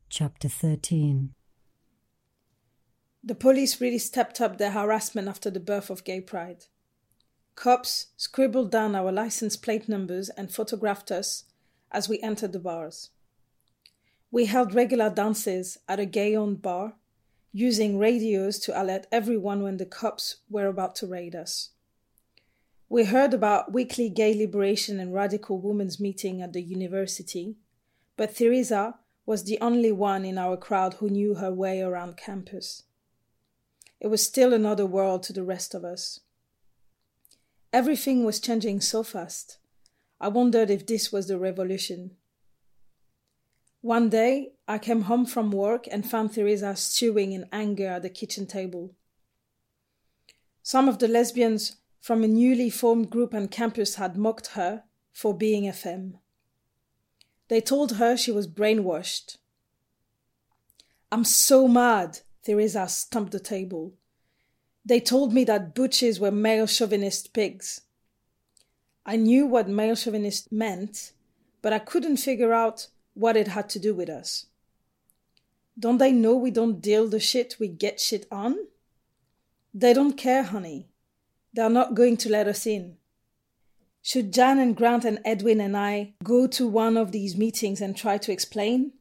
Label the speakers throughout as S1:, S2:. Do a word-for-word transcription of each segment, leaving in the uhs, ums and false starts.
S1: Chapter thirteen.
S2: The police really stepped up their harassment after the birth of Gay Pride. Cops scribbled down our license plate numbers and photographed us as we entered the bars. We held regular dances at a gay-owned bar, using radios to alert everyone when the cops were about to raid us. We heard about weekly gay liberation and radical women's meeting at the university, but Theresa was the only one in our crowd who knew her way around campus. It was still another world to the rest of us. Everything was changing so fast. I wondered if this was the revolution. One day, I came home from work and found Theresa stewing in anger at the kitchen table. Some of the lesbians from a newly formed group on campus had mocked her for being a femme. They told her she was brainwashed. "I'm so mad," Theresa stomped the table. "They told me that butches were male chauvinist pigs." I knew what male chauvinist meant, but I couldn't figure out what it had to do with us. Don't they know we don't deal the shit we get shit on? They don't care, honey. They're not going to let us in. Should Jan and Grant and Edwin and I go to one of these meetings and try to explain?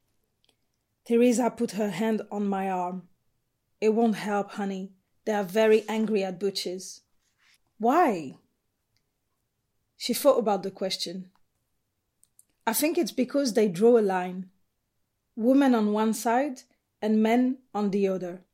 S2: Theresa put her hand on my arm. "It won't help, honey. They are very angry at butches." "Why?" She thought about the question. "I think it's because they draw a line. Women on one side and men on the other.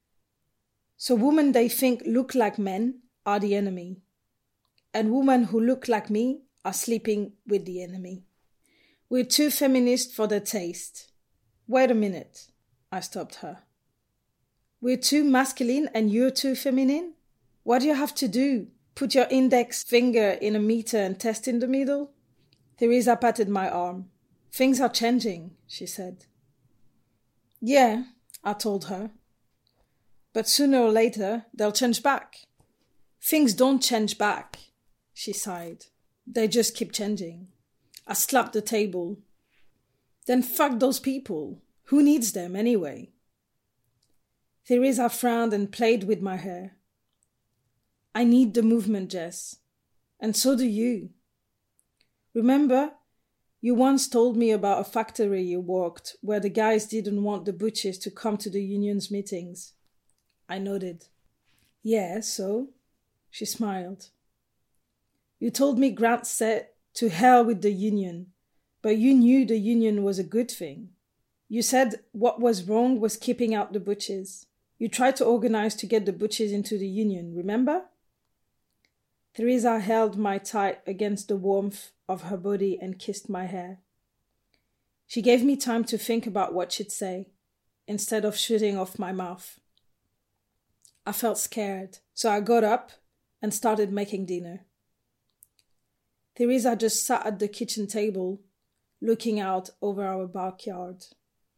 S2: So women they think look like men are the enemy. And women who look like me are sleeping with the enemy. We're too feminist for their taste." "Wait a minute," I stopped her. "We're too masculine and you're too feminine? What do you have to do? Put your index finger in a meter and test in the middle?" Theresa patted my arm. "Things are changing," she said. "Yeah," I told her. "But sooner or later, they'll change back." "Things don't change back," she sighed. "They just keep changing." I slapped the table. "Then fuck those people. Who needs them anyway?" Theresa frowned and played with my hair. "I need the movement, Jess. And so do you. Remember, you once told me about a factory you worked where the guys didn't want the butchers to come to the union's meetings." I nodded. "Yeah, so?" She smiled. "You told me Grant said, 'To hell with the union,' but you knew the union was a good thing. You said what was wrong was keeping out the butchers. You tried to organize to get the butchers into the union, remember?" Theresa held my tight against the warmth of her body and kissed my hair. She gave me time to think about what she'd say, instead of shooting off my mouth. I felt scared, so I got up and started making dinner. Theresa just sat at the kitchen table, looking out over our backyard.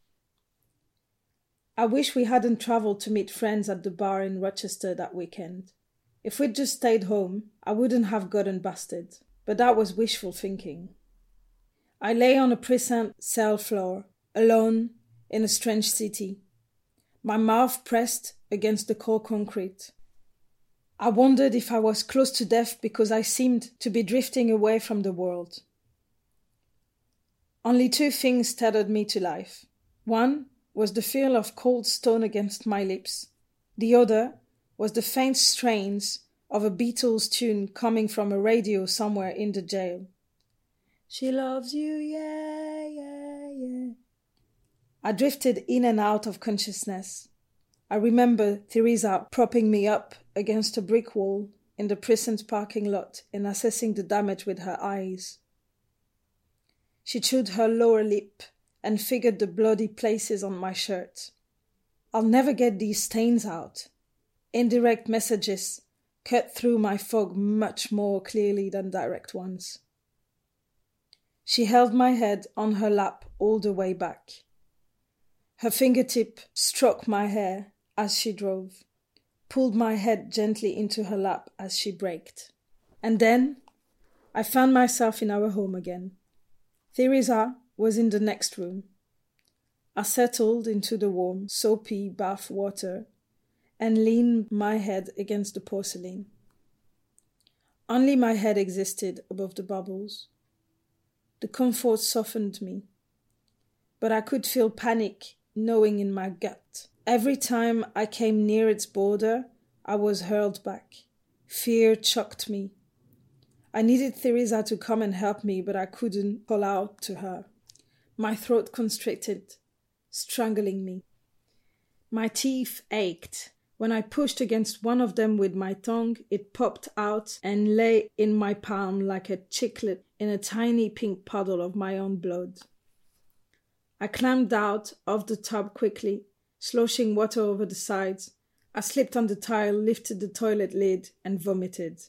S2: I wish we hadn't travelled to meet friends at the bar in Rochester that weekend. If we'd just stayed home, I wouldn't have gotten busted, but that was wishful thinking. I lay on a prison cell floor, alone in a strange city, my mouth pressed against the cold concrete. I wondered if I was close to death because I seemed to be drifting away from the world. Only two things tethered me to life. One was the feel of cold stone against my lips. The other was the faint strains of a Beatles tune coming from a radio somewhere in the jail. "She loves you, yeah, yeah, yeah." I drifted in and out of consciousness. I remember Theresa propping me up against a brick wall in the prison's parking lot and assessing the damage with her eyes. She chewed her lower lip and figured the bloody places on my shirt. "I'll never get these stains out." Indirect messages cut through my fog much more clearly than direct ones. She held my head on her lap all the way back. Her fingertip stroked my hair as she drove, pulled my head gently into her lap as she braked. And then I found myself in our home again. Theresa was in the next room. I settled into the warm, soapy bath water and leaned my head against the porcelain. Only my head existed above the bubbles. The comfort softened me, but I could feel panic gnawing in my gut. Every time I came near its border, I was hurled back. Fear choked me. I needed Theresa to come and help me, but I couldn't call out to her. My throat constricted, strangling me. My teeth ached. When I pushed against one of them with my tongue, it popped out and lay in my palm like a chiclet in a tiny pink puddle of my own blood. I climbed out of the tub quickly, sloshing water over the sides. I slipped on the tile, lifted the toilet lid, and vomited.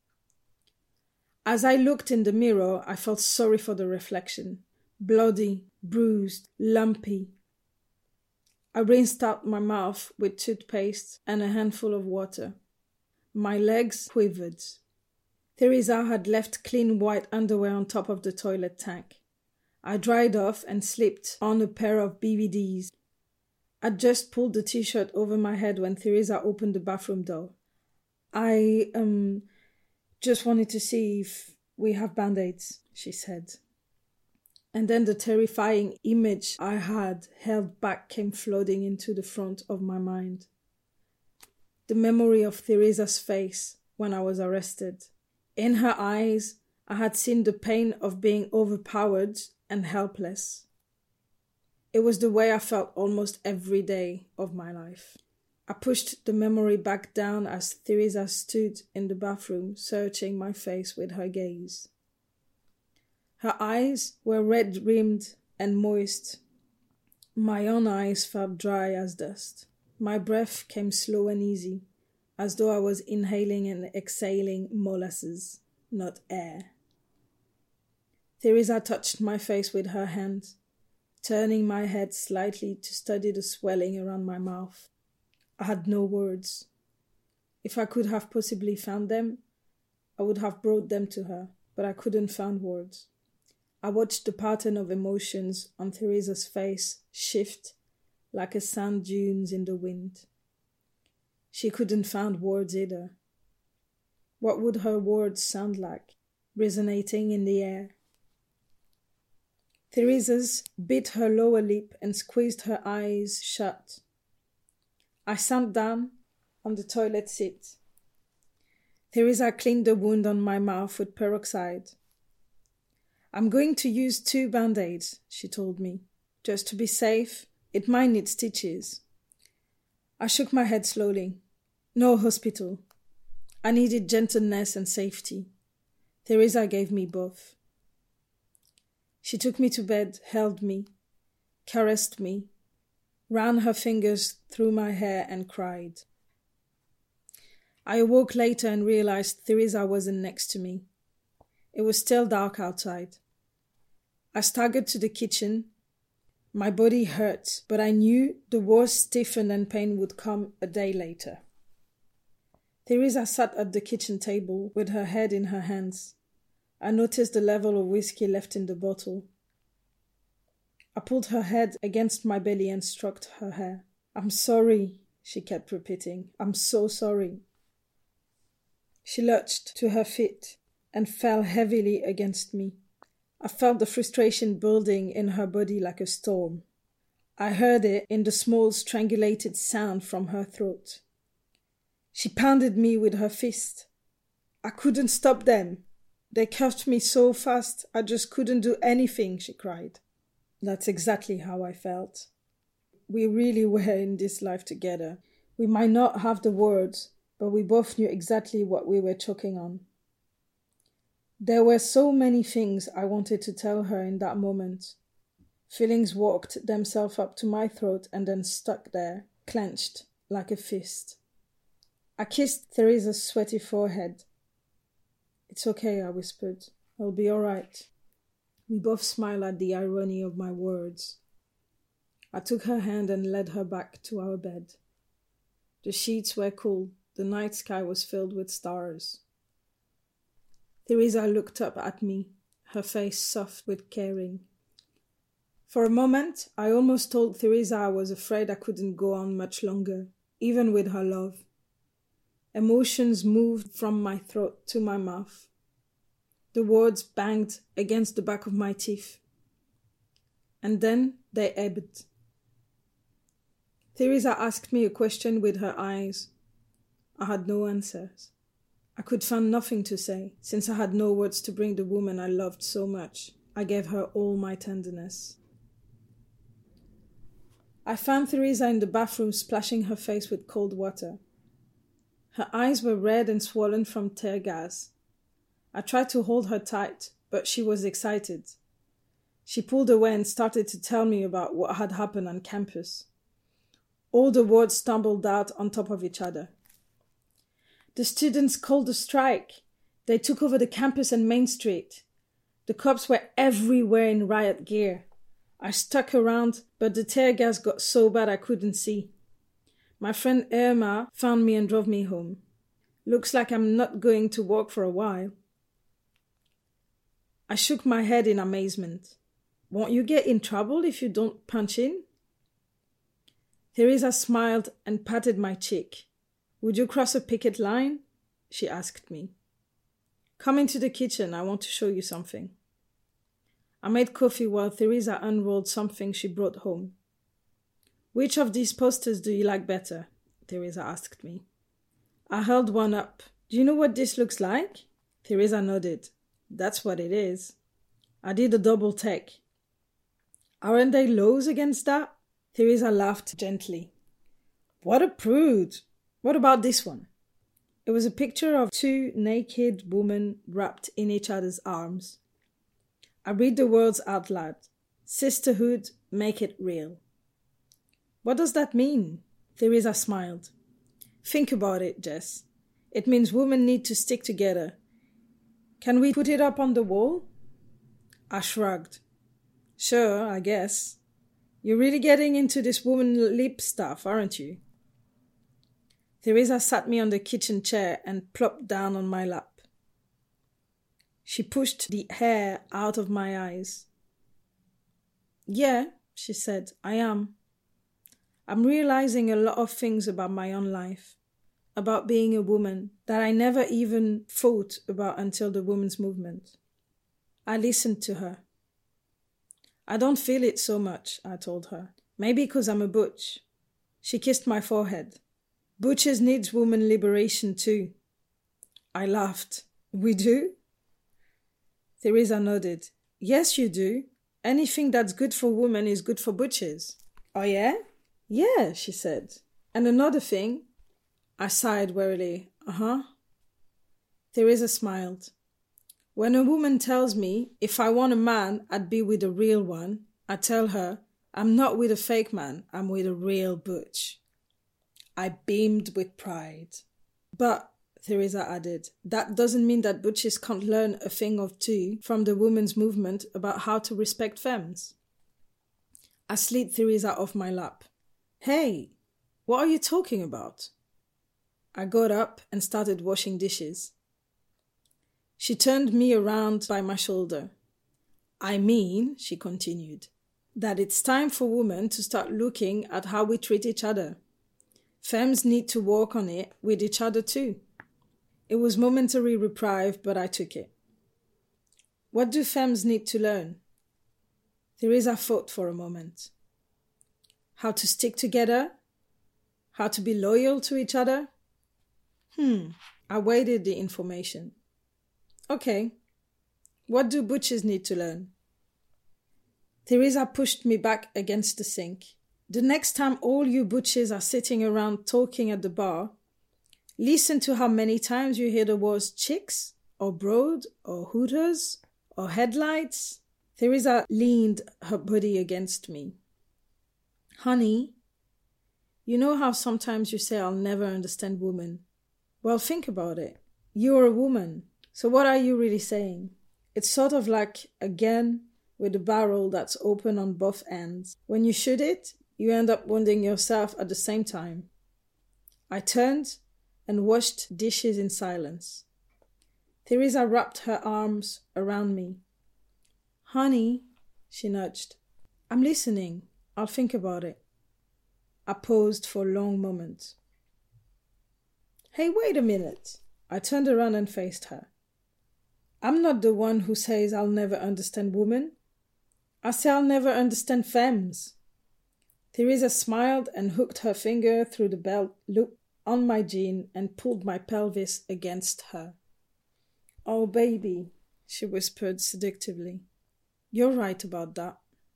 S2: As I looked in the mirror, I felt sorry for the reflection. Bloody, bruised, lumpy. I rinsed out my mouth with toothpaste and a handful of water. My legs quivered. Theresa had left clean white underwear on top of the toilet tank. I dried off and slipped on a pair of B V Ds. I just pulled the t-shirt over my head when Theresa opened the bathroom door. I, um, just wanted to see if we have band-aids, she said. And then the terrifying image I had held back came flooding into the front of my mind. The memory of Theresa's face when I was arrested. In her eyes, I had seen the pain of being overpowered and helpless. It was the way I felt almost every day of my life. I pushed the memory back down as Theresa stood in the bathroom, searching my face with her gaze. Her eyes were red-rimmed and moist. My own eyes felt dry as dust. My breath came slow and easy, as though I was inhaling and exhaling molasses, not air. Theresa touched my face with her hand, turning my head slightly to study the swelling around my mouth. I had no words. If I could have possibly found them, I would have brought them to her, but I couldn't find words. I watched the pattern of emotions on Theresa's face shift like a sand dunes in the wind. She couldn't find words either. What would her words sound like, resonating in the air? Theresa's bit her lower lip and squeezed her eyes shut. I sat down on the toilet seat. Theresa cleaned the wound on my mouth with peroxide. I'm going to use two band-aids, she told me. Just to be safe, it might need stitches. I shook my head slowly. No hospital. I needed gentleness and safety. Theresa gave me both. She took me to bed, held me, caressed me, ran her fingers through my hair and cried. I awoke later and realized Theresa wasn't next to me. It was still dark outside. I staggered to the kitchen. My body hurt, but I knew the worst stiffen and pain would come a day later. Theresa sat at the kitchen table with her head in her hands. I noticed the level of whiskey left in the bottle. I pulled her head against my belly and stroked her hair. I'm sorry, she kept repeating. I'm so sorry. She lurched to her feet and fell heavily against me. I felt the frustration building in her body like a storm. I heard it in the small strangulated sound from her throat. She pounded me with her fist. I couldn't stop them. They cuffed me so fast, I just couldn't do anything, she cried. That's exactly how I felt. We really were in this life together. We might not have the words, but we both knew exactly what we were choking on. There were so many things I wanted to tell her in that moment. Feelings walked themselves up to my throat and then stuck there, clenched like a fist. I kissed Theresa's sweaty forehead. It's okay, I whispered. I'll be all right. We both smiled at the irony of my words. I took her hand and led her back to our bed. The sheets were cool. The night sky was filled with stars. Theresa looked up at me, her face soft with caring. For a moment, I almost told Theresa I was afraid I couldn't go on much longer, even with her love. Emotions moved from my throat to my mouth. The words banged against the back of my teeth. And then they ebbed. Theresa asked me a question with her eyes. I had no answers. I could find nothing to say, since I had no words to bring the woman I loved so much. I gave her all my tenderness. I found Theresa in the bathroom splashing her face with cold water. Her eyes were red and swollen from tear gas. I tried to hold her tight, but she was excited. She pulled away and started to tell me about what had happened on campus. All the words stumbled out on top of each other. The students called a strike. They took over the campus and Main Street. The cops were everywhere in riot gear. I stuck around, but the tear gas got so bad I couldn't see. My friend Irma found me and drove me home. Looks like I'm not going to walk for a while. I shook my head in amazement. Won't you get in trouble if you don't punch in? Theresa smiled and patted my cheek. Would you cross a picket line? She asked me. Come into the kitchen, I want to show you something. I made coffee while Theresa unrolled something she brought home. Which of these posters do you like better? Theresa asked me. I held one up. Do you know what this looks like? Theresa nodded. That's what it is. I did a double take. Aren't they lows against that? Theresa laughed gently. What a prude! What about this one? It was a picture of two naked women wrapped in each other's arms. I read the words out loud. Sisterhood, make it real. What does that mean? Theresa smiled. Think about it, Jess. It means women need to stick together. Can we put it up on the wall? I shrugged. Sure, I guess. You're really getting into this woman lip stuff, aren't you? Theresa sat me on the kitchen chair and plopped down on my lap. She pushed the hair out of my eyes. Yeah, she said, I am. I'm realizing a lot of things about my own life, about being a woman, that I never even thought about until the women's movement. I listened to her. I don't feel it so much, I told her. Maybe because I'm a butch. She kissed my forehead. Butches needs woman liberation too. I laughed. We do? Theresa nodded. Yes, you do. Anything that's good for women is good for butches. Oh yeah? Yeah, she said. And another thing. I sighed wearily. Uh-huh. Theresa smiled. When a woman tells me if I want a man, I'd be with a real one, I tell her, I'm not with a fake man, I'm with a real butch. I beamed with pride. But, Theresa added, that doesn't mean that butches can't learn a thing or two from the women's movement about how to respect femmes. I slid Theresa off my lap. Hey, what are you talking about? I got up and started washing dishes. She turned me around by my shoulder. I mean, she continued, that it's time for women to start looking at how we treat each other. Femmes need to work on it with each other too. It was momentary reprieve, but I took it. What do femmes need to learn? Theresa thought for a moment. How to stick together? How to be loyal to each other? Hmm, I weighted the information. Okay, what do butches need to learn? Theresa pushed me back against the sink. The next time all you butches are sitting around talking at the bar, listen to how many times you hear the words chicks, or broad, or hooters, or headlights. Theresa leaned her body against me. Honey, you know how sometimes you say I'll never understand women? Well, think about it. You're a woman. So what are you really saying? It's sort of like a gun with a barrel that's open on both ends. When you shoot it, you end up wounding yourself at the same time. I turned and washed dishes in silence. Theresa wrapped her arms around me. Honey, she nudged. I'm listening. I'll think about it. I paused for a long moment. Hey, wait a minute. I turned around and faced her. I'm not the one who says I'll never understand women. I say I'll never understand femmes. Teresa smiled and hooked her finger through the belt loop on my jean and pulled my pelvis against her. Oh, baby, she whispered seductively. You're right about that.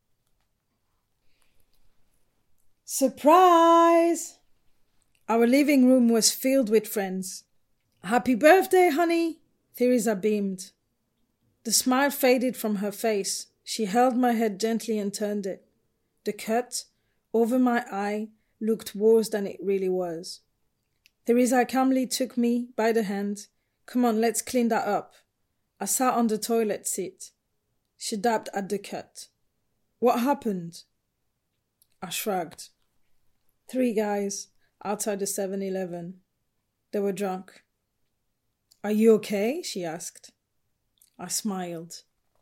S2: Surprise! Our living room was filled with friends. Happy birthday, honey! Teresa beamed. The smile faded from her face. She held my head gently and turned it. The cut over my eye looked worse than it really was. Teresa calmly took me by the hand. Come on, let's clean that up. I sat on the toilet seat. She dabbed at the cut. What happened? I shrugged. Three guys outside the seven eleven. They were drunk. Are you okay? She asked. I smiled.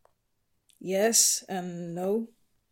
S2: Yes and no.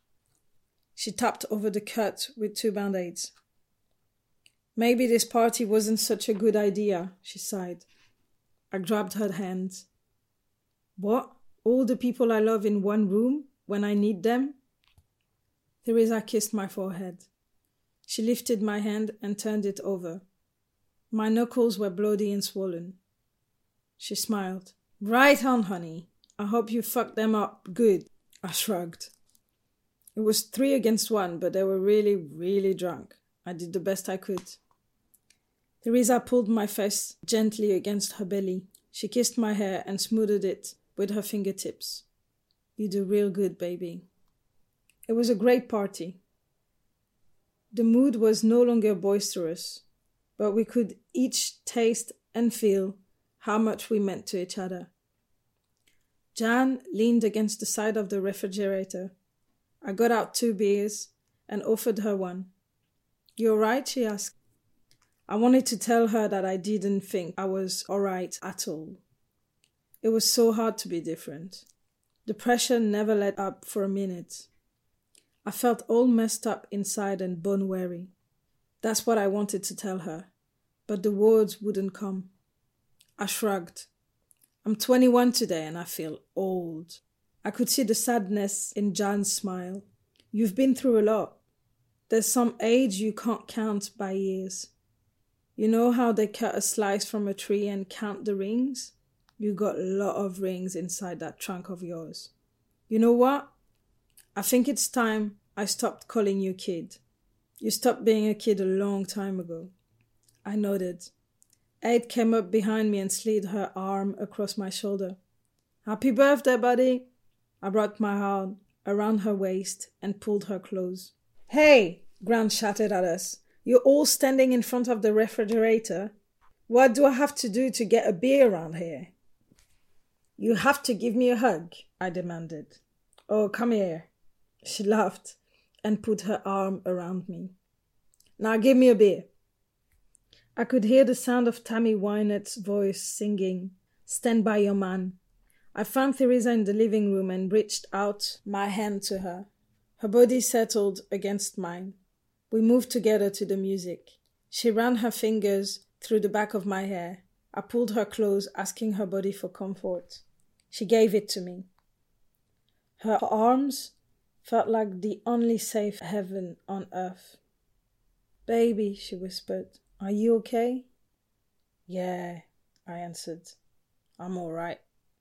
S2: She tapped over the cut with two band-aids. Maybe this party wasn't such a good idea, she sighed. I grabbed her hand. What? All the people I love in one room when I need them? Teresa kissed my forehead. She lifted my hand and turned it over. My knuckles were bloody and swollen. She smiled. Right on, honey. I hope you fucked them up good. I shrugged. It was three against one, but they were really, really drunk. I did the best I could. Teresa pulled my face gently against her belly. She kissed my hair and smoothed it with her fingertips. You do real good, baby. It was a great party. The mood was no longer boisterous, but we could each taste and feel how much we meant to each other. Jan leaned against the side of the refrigerator. I got out two beers and offered her one. You all right? She asked. I wanted to tell her that I didn't think I was all right at all. It was so hard to be different. The pressure never let up for a minute. I felt all messed up inside and bone-weary. That's what I wanted to tell her, but the words wouldn't come. I shrugged. I'm twenty-one today and I feel old. I could see the sadness in Jan's smile. You've been through a lot. There's some age you can't count by years. You know how they cut a slice from a tree and count the rings? You got a lot of rings inside that trunk of yours. You know what? I think it's time I stopped calling you kid. You stopped being a kid a long time ago. I nodded. Aid came up behind me and slid her arm across my shoulder. Happy birthday, buddy! I brought my arm around her waist and pulled her close. Hey! Grant shouted at us. You're all standing in front of the refrigerator. What do I have to do to get a beer around here? You have to give me a hug, I demanded. Oh, come here. She laughed and put her arm around me. Now give me a beer. I could hear the sound of Tammy Wynette's voice singing, Stand by your man. I found Teresa in the living room and reached out my hand to her. Her body settled against mine. We moved together to the music. She ran her fingers through the back of my hair. I pulled her close, asking her body for comfort. She gave it to me. Her arms felt like the only safe heaven on earth. Baby, she whispered, are you okay? Yeah, I answered. I'm all right.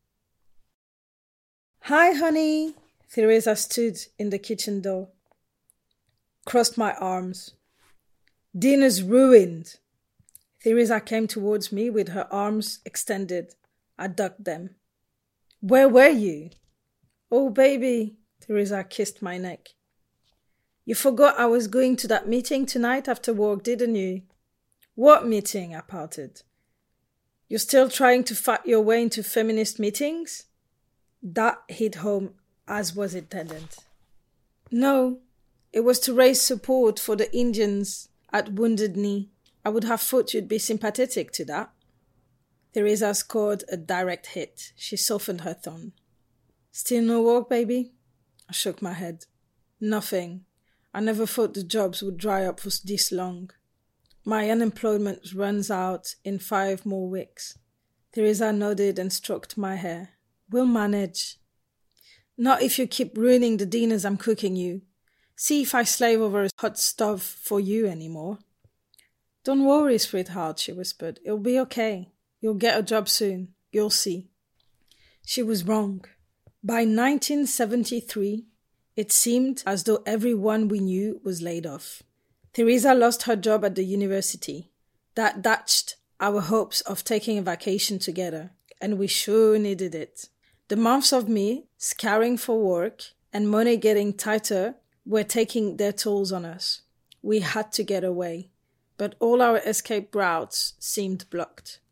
S2: Hi, honey. Teresa stood in the kitchen door. Crossed my arms. Dinner's ruined. Teresa came towards me with her arms extended. I ducked them. Where were you? Oh, baby. Teresa kissed my neck. You forgot I was going to that meeting tonight after work, didn't you? What meeting? I pouted. You're still trying to fight your way into feminist meetings? That hit home as was intended. No, it was to raise support for the Indians at Wounded Knee. I would have thought you'd be sympathetic to that. Teresa scored a direct hit. She softened her tone. Still no work, baby? I shook my head. Nothing. I never thought the jobs would dry up for this long. My unemployment runs out in five more weeks. Teresa nodded and stroked my hair. We'll manage. Not if you keep ruining the dinners I'm cooking you. See if I slave over a hot stove for you anymore. Don't worry, sweetheart, she whispered. It'll be okay. You'll get a job soon. You'll see. She was wrong. By nineteen seventy-three, it seemed as though everyone we knew was laid off. Teresa lost her job at the university. That dashed our hopes of taking a vacation together, and we sure needed it. The months of me scouring for work and money getting tighter were taking their tolls on us. We had to get away, but all our escape routes seemed blocked.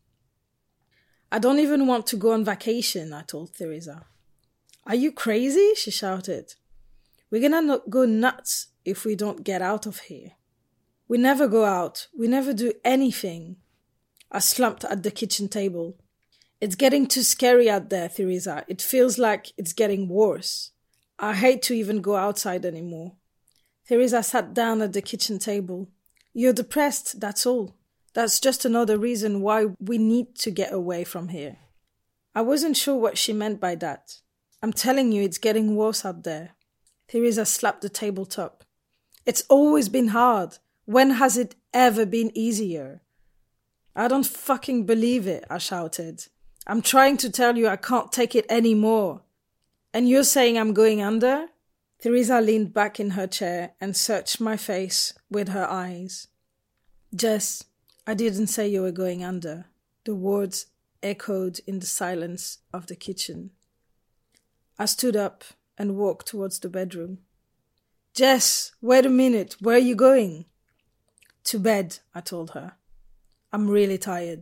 S2: I don't even want to go on vacation, I told Teresa. Are you crazy? She shouted. We're gonna go nuts if we don't get out of here. We never go out. We never do anything. I slumped at the kitchen table. It's getting too scary out there, Teresa. It feels like it's getting worse. I hate to even go outside anymore. Teresa sat down at the kitchen table. You're depressed, that's all. That's just another reason why we need to get away from here. I wasn't sure what she meant by that. I'm telling you, it's getting worse out there. Teresa slapped the tabletop. It's always been hard. When has it ever been easier? I don't fucking believe it, I shouted. I'm trying to tell you I can't take it anymore. And you're saying I'm going under? Teresa leaned back in her chair and searched my face with her eyes. Jess, I didn't say you were going under. The words echoed in the silence of the kitchen. I stood up and walked towards the bedroom. Jess, wait a minute. Where are you going? To bed, I told her. I'm really tired.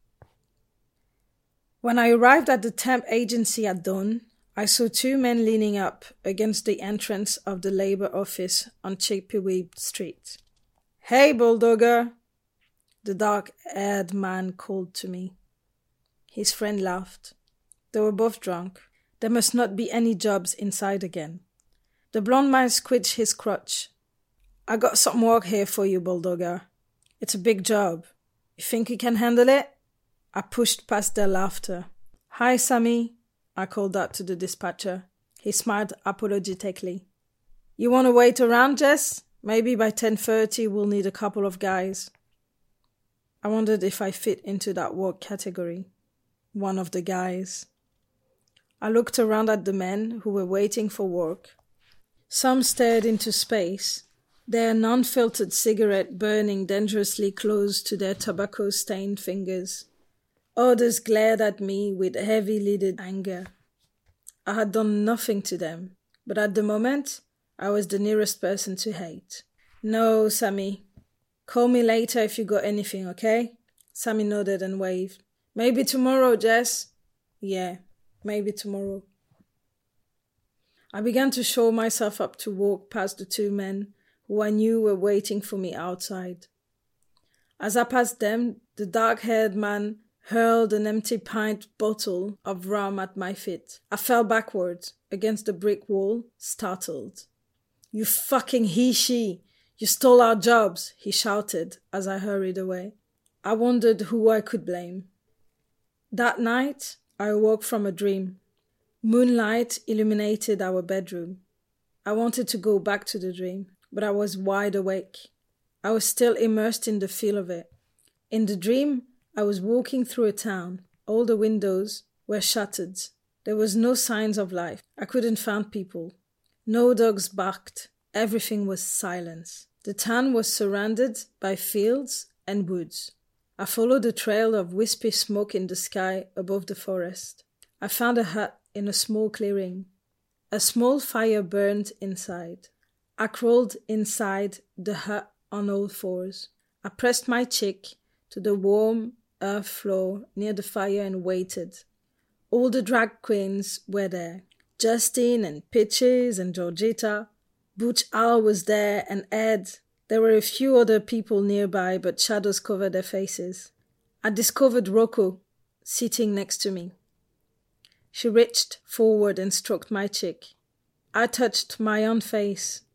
S2: When I arrived at the temp agency at dawn, I saw two men leaning up against the entrance of the Labour office on Chippewa Street. Hey, Bulldogger! The dark-haired man called to me. His friend laughed. They were both drunk. There must not be any jobs inside again. The blond man squidged his crotch. I got some work here for you, Bulldogger. It's a big job. You think you can handle it? I pushed past their laughter. Hi, Sammy, I called out to the dispatcher. He smiled apologetically. You want to wait around, Jess? Maybe by ten thirty we'll need a couple of guys. I wondered if I fit into that work category. One of the guys. I looked around at the men who were waiting for work. Some stared into space, their non-filtered cigarette burning dangerously close to their tobacco-stained fingers. Others glared at me with heavy-lidded anger. I had done nothing to them, but at the moment, I was the nearest person to hate. No, Sammy. Call me later if you got anything, okay? Sammy nodded and waved. Maybe tomorrow, Jess. Yeah, maybe tomorrow. I began to show myself up to walk past the two men who I knew were waiting for me outside. As I passed them, the dark-haired man hurled an empty pint bottle of rum at my feet. I fell backwards against the brick wall, startled. You fucking he-she! You stole our jobs, he shouted as I hurried away. I wondered who I could blame. That night, I awoke from a dream. Moonlight illuminated our bedroom. I wanted to go back to the dream, but I was wide awake. I was still immersed in the feel of it. In the dream, I was walking through a town. All the windows were shuttered. There was no signs of life. I couldn't find people. No dogs barked. Everything was silence. The town was surrounded by fields and woods. I followed a trail of wispy smoke in the sky above the forest. I found a hut in a small clearing. A small fire burned inside. I crawled inside the hut on all fours. I pressed my cheek to the warm earth floor near the fire and waited. All the drag queens were there. Justine and Peaches and Georgita. Butch Al was there and Ed. There were a few other people nearby, but shadows covered their faces. I discovered Rocco sitting next to me. She reached forward and stroked my cheek. I touched my own face.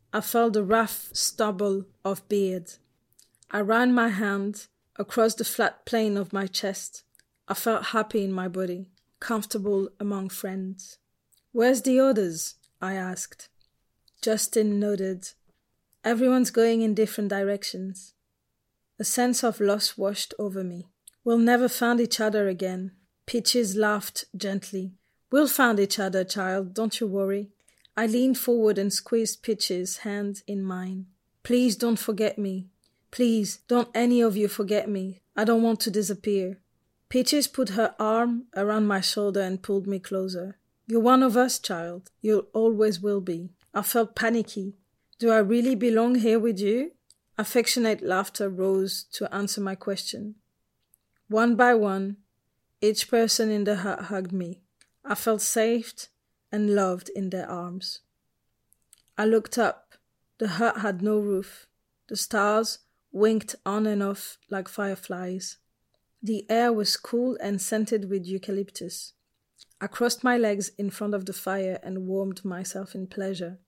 S2: I felt the rough stubble of beard. I ran my hand across the flat plane of my chest. I felt happy in my body, comfortable among friends. "Where's the others?" I asked. Justin nodded. "Everyone's going in different directions." A sense of loss washed over me. "We'll never find each other again." Peaches laughed gently. "We'll find each other, child, don't you worry." I leaned forward and squeezed Peaches' hand in mine. "Please don't forget me. Please, don't any of you forget me. I don't want to disappear." Peaches put her arm around my shoulder and pulled me closer. "You're one of us, child. You always will be." I felt panicky. "Do I really belong here with you?" Affectionate laughter rose to answer my question. One by one, each person in the hut hugged me. I felt safe and loved in their arms. I looked up. The hut had no roof. The stars winked on and off like fireflies. The air was cool and scented with eucalyptus. I crossed my legs in front of the fire and warmed myself in pleasure.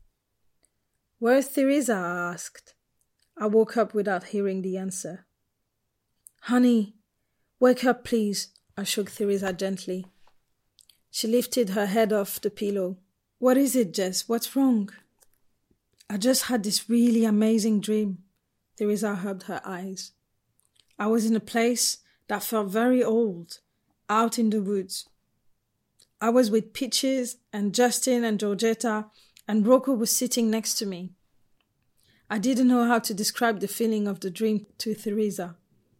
S2: "Where's Theresa?" I asked. I woke up without hearing the answer. "Honey, wake up, please," I shook Theresa gently. She lifted her head off the pillow. "What is it, Jess? What's wrong?" "I just had this really amazing dream." Theresa rubbed her eyes. "I was in a place that felt very old, out in the woods. I was with Peaches and Justin and Georgetta, and Rocco was sitting next to me. I didn't know how to describe the feeling of the dream to Theresa.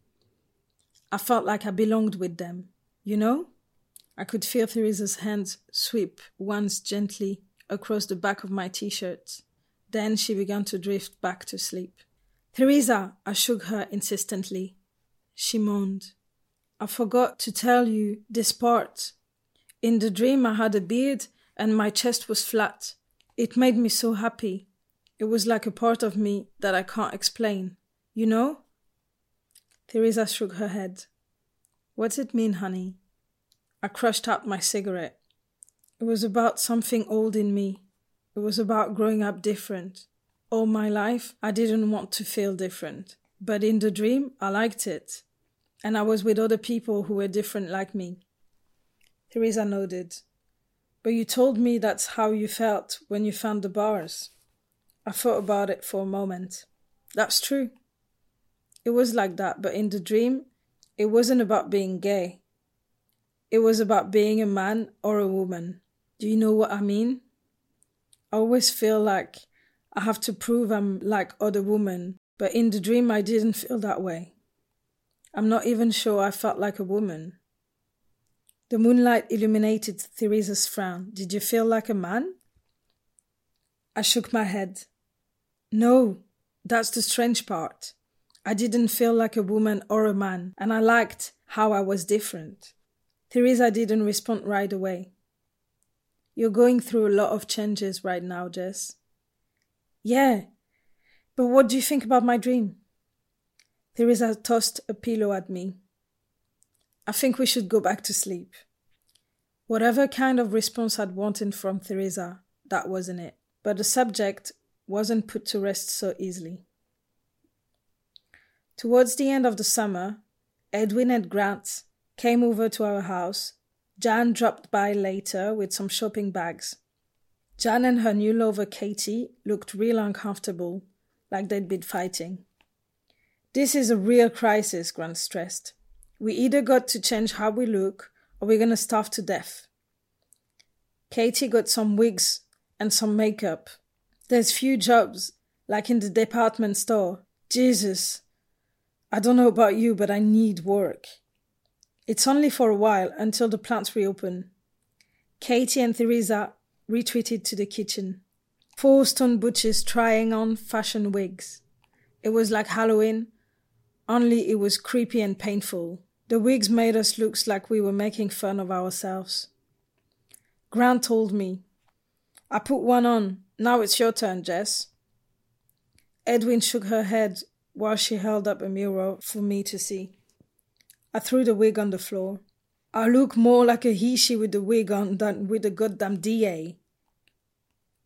S2: I felt like I belonged with them, you know?" I could feel Theresa's hands sweep once gently across the back of my t-shirt. Then she began to drift back to sleep. "Theresa," I shook her insistently. She moaned. "I forgot to tell you this part. In the dream I had a beard and my chest was flat. It made me so happy. It was like a part of me that I can't explain. You know?" Theresa shook her head. "What's it mean, honey?" I crushed out my cigarette. It was about something old in me. It was about growing up different. All my life, I didn't want to feel different. But in the dream, I liked it. And I was with other people who were different like me. Theresa nodded. "But you told me that's how you felt when you found the bars." I thought about it for a moment. That's true. It was like that, but in the dream, it wasn't about being gay. It was about being a man or a woman. Do you know what I mean? I always feel like I have to prove I'm like other women, but in the dream I didn't feel that way. I'm not even sure I felt like a woman. The moonlight illuminated Theresa's frown. "Did you feel like a man?" I shook my head. "No, that's the strange part. I didn't feel like a woman or a man, and I liked how I was different." Theresa didn't respond right away. "You're going through a lot of changes right now, Jess." "Yeah, but what do you think about my dream?" Theresa tossed a pillow at me. "I think we should go back to sleep." Whatever kind of response I'd wanted from Theresa, that wasn't it. But the subject wasn't put to rest so easily. Towards the end of the summer, Edwin and Grant came over to our house. Jan dropped by later with some shopping bags. Jan and her new lover Katie looked real uncomfortable, like they'd been fighting. "This is a real crisis," Grant stressed. "We either got to change how we look or we're going to starve to death." Katie got some wigs and some makeup. "There's few jobs, like in the department store. Jesus, I don't know about you, but I need work. It's only for a while until the plants reopen." Katie and Theresa retreated to the kitchen. Four stone butchers trying on fashion wigs. It was like Halloween, only it was creepy and painful. The wigs made us look like we were making fun of ourselves. Grant told me, "I put one on. Now it's your turn, Jess." Edwin shook her head while she held up a mirror for me to see. I threw the wig on the floor. "I look more like a he-she with the wig on than with a goddamn D A."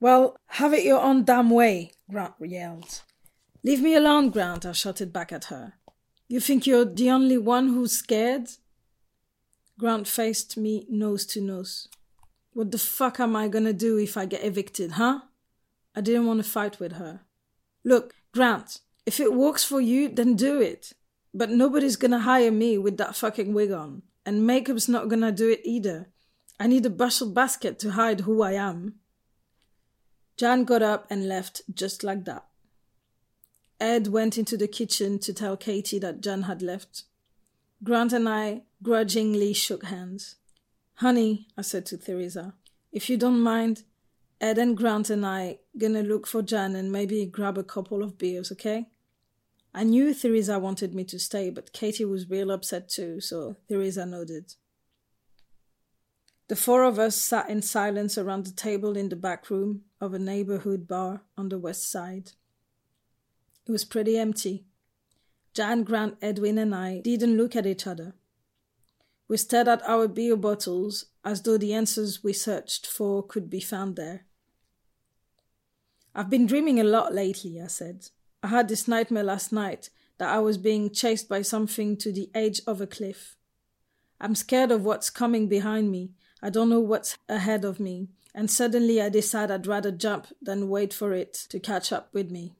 S2: Well, have it your own damn way, Grant yelled. Leave me alone, Grant, I shouted back at her. You think you're the only one who's scared? Grant faced me nose to nose. What the fuck am I gonna do if I get evicted, huh? I didn't want to fight with her. Look, Grant, if it works for you, then do it. But nobody's gonna hire me with that fucking wig on. And makeup's not gonna do it either. I need a bushel basket to hide who I am. Jan got up and left just like that. Ed went into the kitchen to tell Katie that Jan had left. Grant and I grudgingly shook hands. Honey, I said to Theresa, if you don't mind, Ed and Grant and I gonna look for Jan and maybe grab a couple of beers, okay? I knew Theresa wanted me to stay, but Katie was real upset too, so Theresa nodded. The four of us sat in silence around the table in the back room of a neighborhood bar on the west side. It was pretty empty. Jan, Grant, Edwin and I didn't look at each other. We stared at our beer bottles as though the answers we searched for could be found there. I've been dreaming a lot lately, I said. I had this nightmare last night that I was being chased by something to the edge of a cliff. I'm scared of what's coming behind me. I don't know what's ahead of me. And suddenly I decide I'd rather jump than wait for it to catch up with me.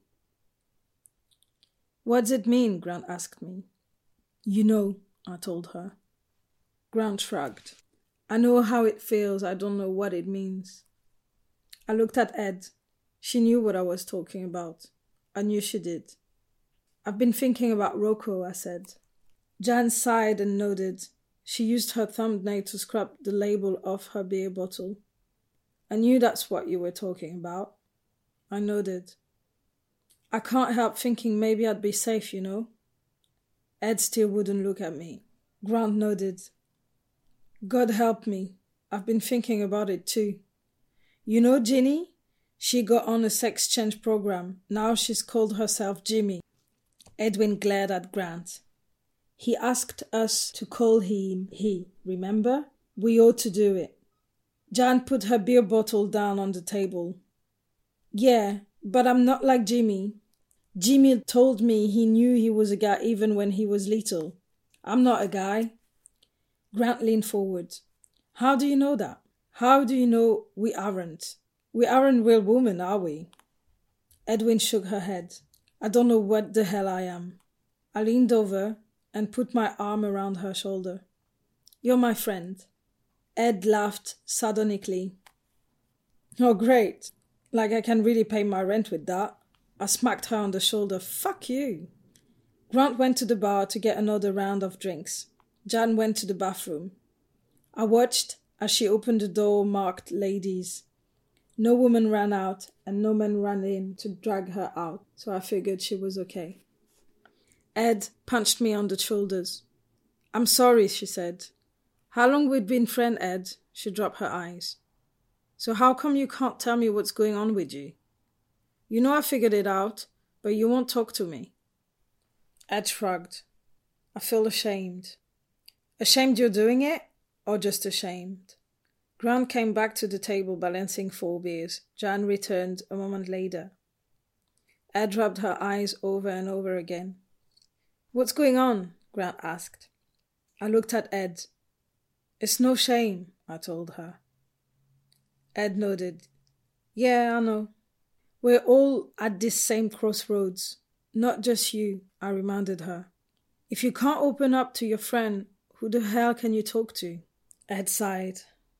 S2: What's it mean? Grant asked me. You know, I told her. Grant shrugged. I know how it feels. I don't know what it means. I looked at Ed. She knew what I was talking about. I knew she did. I've been thinking about Rocco, I said. Jan sighed and nodded. She used her thumbnail to scrub the label off her beer bottle. I knew that's what you were talking about. I nodded. I can't help thinking maybe I'd be safe, you know. Ed still wouldn't look at me. Grant nodded. God help me. I've been thinking about it too. You know Ginny? She got on a sex change program. Now she's called herself Jimmy. Edwin glared at Grant. He asked us to call him he, remember? We ought to do it. Jan put her beer bottle down on the table. Yeah, but I'm not like Jimmy. Jimmy told me he knew he was a guy even when he was little. I'm not a guy. Grant leaned forward. How do you know that? How do you know we aren't? We aren't real women, are we? Edwin shook her head. I don't know what the hell I am. I leaned over and put my arm around her shoulder. You're my friend. Ed laughed sardonically. Oh, great. Like I can really pay my rent with that. I smacked her on the shoulder. Fuck you. Grant went to the bar to get another round of drinks. Jan went to the bathroom. I watched as she opened the door marked ladies. No woman ran out and no man ran in to drag her out, so I figured she was okay. Ed punched me on the shoulders. I'm sorry, she said. How long we'd been friends, Ed? She dropped her eyes. So how come you can't tell me what's going on with you? You know I figured it out, but you won't talk to me. Ed shrugged. I feel ashamed. Ashamed you're doing it, or just ashamed? Grant came back to the table balancing four beers. Jan returned a moment later. Ed rubbed her eyes over and over again. What's going on? Grant asked. I looked at Ed. It's no shame, I told her. Ed nodded. Yeah, I know. We're all at this same crossroads. Not just you, I reminded her. If you can't open up to your friend, who the hell can you talk to? Ed sighed.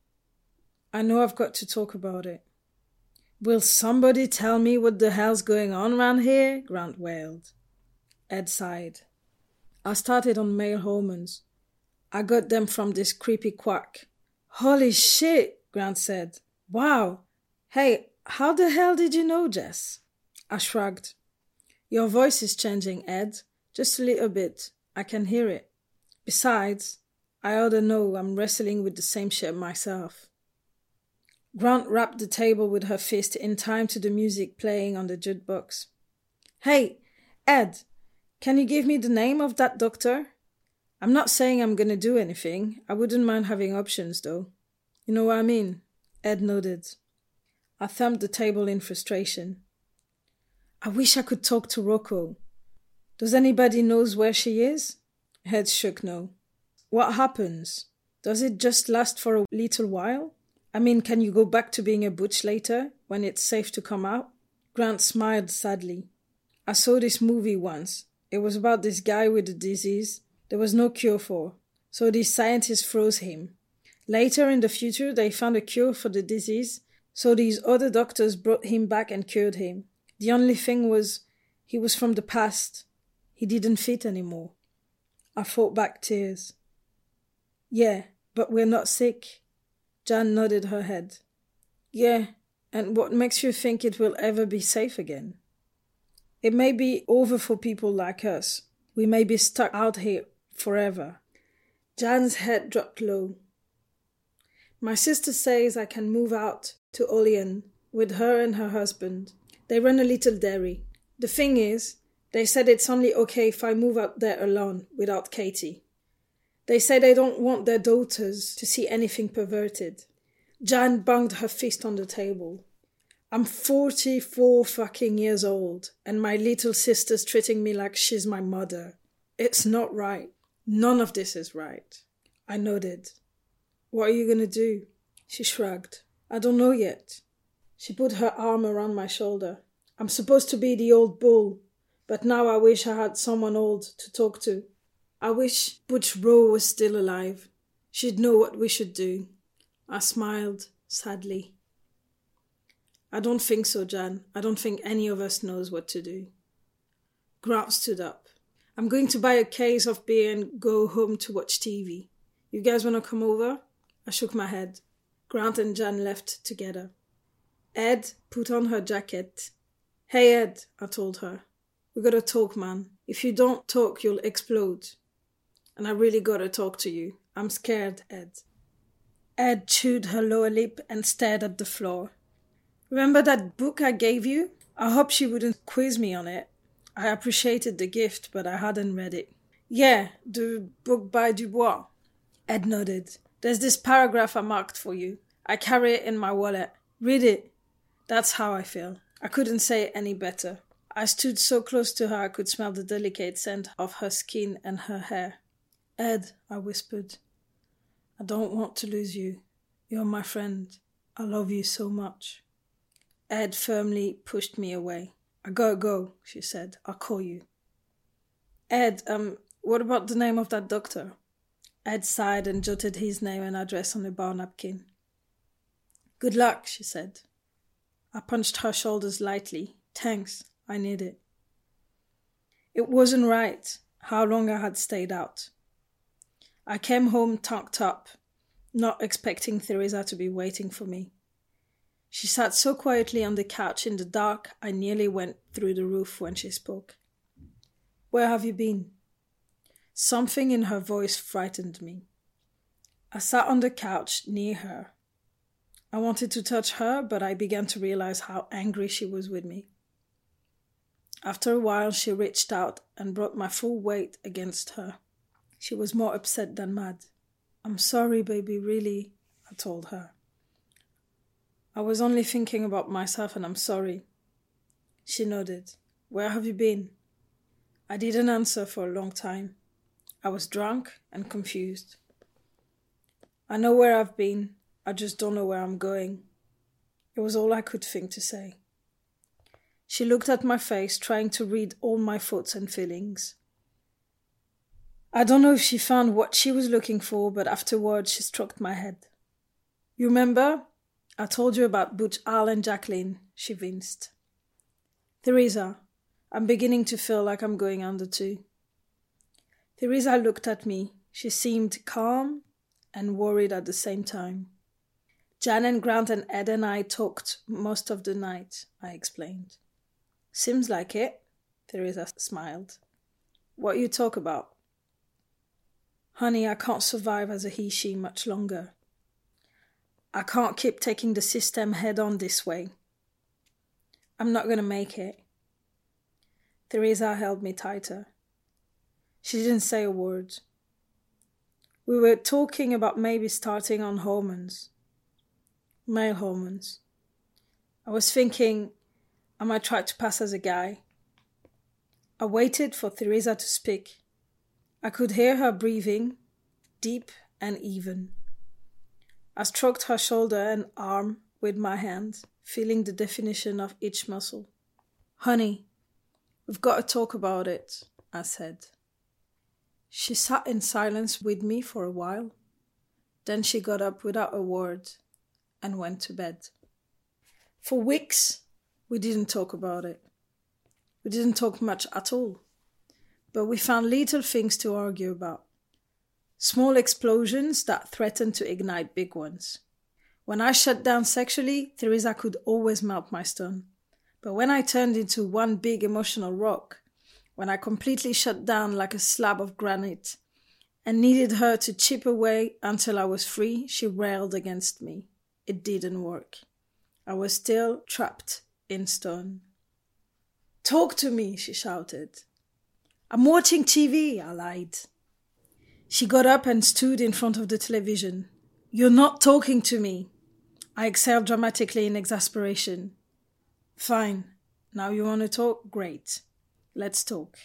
S2: I know I've got to talk about it. Will somebody tell me what the hell's going on round here? Grant wailed. Ed sighed. I started on male hormones. I got them from this creepy quack. Holy shit, Grant said. Wow. Hey, how the hell did you know, Jess? I shrugged. Your voice is changing, Ed. Just a little bit. I can hear it. Besides, I ought to know I'm wrestling with the same shit myself. Grant rapped the table with her fist in time to the music playing on the jukebox. Hey, Ed, can you give me the name of that doctor? I'm not saying I'm going to do anything. I wouldn't mind having options, though. You know what I mean? Ed nodded. I thumped the table in frustration. I wish I could talk to Rocco. Does anybody knows where she is? Head shook no. What happens? Does it just last for a little while? I mean, can you go back to being a butch later, when it's safe to come out? Grant smiled sadly. I saw this movie once. It was about this guy with a disease there was no cure for, so these scientists froze him. Later in the future, they found a cure for the disease, so these other doctors brought him back and cured him. The only thing was, he was from the past. He didn't fit anymore. I fought back tears. Yeah, but we're not sick. Jan nodded her head. Yeah, and what makes you think it will ever be safe again? It may be over for people like us. We may be stuck out here forever. Jan's head dropped low. My sister says I can move out to Olean with her and her husband. They run a little dairy. The thing is, they said it's only okay if I move out there alone, without Katie. They say they don't want their daughters to see anything perverted. Jan banged her fist on the table. I'm forty-four fucking years old, and my little sister's treating me like she's my mother. It's not right. None of this is right. I nodded. What are you gonna do? She shrugged. I don't know yet. She put her arm around my shoulder. I'm supposed to be the old bull, but now I wish I had someone old to talk to. I wish Butch Rowe was still alive. She'd know what we should do. I smiled sadly. I don't think so, Jan. I don't think any of us knows what to do. Grant stood up. I'm going to buy a case of beer and go home to watch T V. You guys want to come over? I shook my head. Grant and Jan left together. Ed put on her jacket. Hey, Ed, I told her. We gotta talk, man. If you don't talk, you'll explode. And I really gotta talk to you. I'm scared, Ed. Ed chewed her lower lip and stared at the floor. Remember that book I gave you? I hoped she wouldn't quiz me on it. I appreciated the gift, but I hadn't read it. Yeah, the book by Dubois. Ed nodded. There's this paragraph I marked for you. I carry it in my wallet. Read it. That's how I feel. I couldn't say it any better. I stood so close to her I could smell the delicate scent of her skin and her hair. Ed, I whispered. I don't want to lose you. You're my friend. I love you so much. Ed firmly pushed me away. I gotta go, she said. I'll call you. Ed, um, what about the name of that doctor? Ed sighed and jotted his name and address on a bar napkin. Good luck, she said. I punched her shoulders lightly. Thanks, I need it. It wasn't right how long I had stayed out. I came home tucked up, not expecting Theresa to be waiting for me. She sat so quietly on the couch in the dark, I nearly went through the roof when she spoke. Where have you been? Something in her voice frightened me. I sat on the couch near her. I wanted to touch her, but I began to realize how angry she was with me. After a while, she reached out and brought my full weight against her. She was more upset than mad. I'm sorry, baby, really, I told her. I was only thinking about myself and I'm sorry. She nodded. Where have you been? I didn't answer for a long time. I was drunk and confused. I know where I've been. I just don't know where I'm going. It was all I could think to say. She looked at my face, trying to read all my thoughts and feelings. I don't know if she found what she was looking for, but afterwards she stroked my head. You remember? I told you about Butch, Al and Jacqueline, she winced. Theresa, I'm beginning to feel like I'm going under too. Theresa looked at me. She seemed calm and worried at the same time. Jan and Grant and Ed and I talked most of the night, I explained. Seems like it, Theresa smiled. What you talk about? Honey, I can't survive as a he-she much longer. I can't keep taking the system head-on this way. I'm not going to make it. Theresa held me tighter. She didn't say a word. We were talking about maybe starting on hormones. Male hormones. I was thinking I might try to pass as a guy. I waited for Theresa to speak. I could hear her breathing, deep and even. I stroked her shoulder and arm with my hand, feeling the definition of each muscle. "Honey, we've got to talk about it," I said. She sat in silence with me for a while. Then she got up without a word and went to bed. For weeks, we didn't talk about it. We didn't talk much at all. But we found little things to argue about. Small explosions that threatened to ignite big ones. When I shut down sexually, Theresa could always melt my stone. But when I turned into one big emotional rock, when I completely shut down like a slab of granite and needed her to chip away until I was free, she railed against me. It didn't work. I was still trapped in stone. "Talk to me," she shouted. "I'm watching T V," I lied. She got up and stood in front of the television. "You're not talking to me." I exhaled dramatically in exasperation. "Fine. Now you want to talk? Great. Let's talk."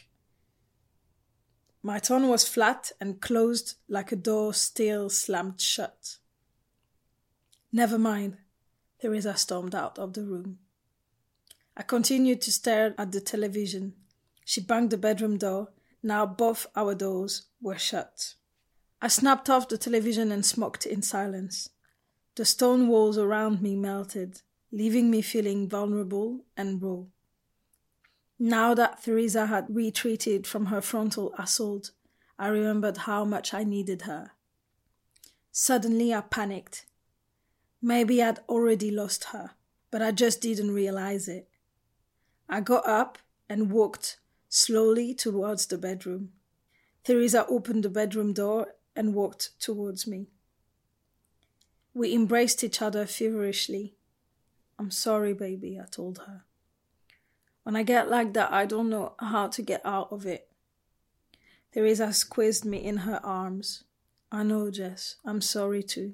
S2: My tone was flat and closed like a door still slammed shut. "Never mind." Theresa stormed out of the room. I continued to stare at the television. She banged the bedroom door. Now both our doors were shut. I snapped off the television and smoked in silence. The stone walls around me melted, leaving me feeling vulnerable and raw. Now that Theresa had retreated from her frontal assault, I remembered how much I needed her. Suddenly I panicked. Maybe I'd already lost her, but I just didn't realize it. I got up and walked slowly towards the bedroom. Theresa opened the bedroom door and walked towards me. We embraced each other feverishly. "I'm sorry, baby," I told her. "When I get like that, I don't know how to get out of it." Theresa squeezed me in her arms. "I know, Jess. I'm sorry too."